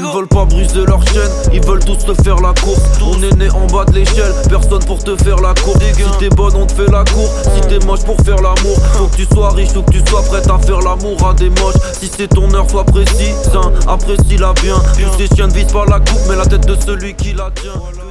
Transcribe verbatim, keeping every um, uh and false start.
Ils veulent pas briser leur chaîne, ils veulent tous te faire la course. On est né en bas de l'échelle, personne pour te faire la course. Si t'es bonne on te fait la cour, si t'es moche pour faire l'amour. Faut que tu sois riche, faut que tu sois prête à faire l'amour à des moches. Si c'est ton heure, sois précis, hein, apprécie-la bien. Tous ces chiens ne visent pas la coupe mais la tête de celui qui la tient.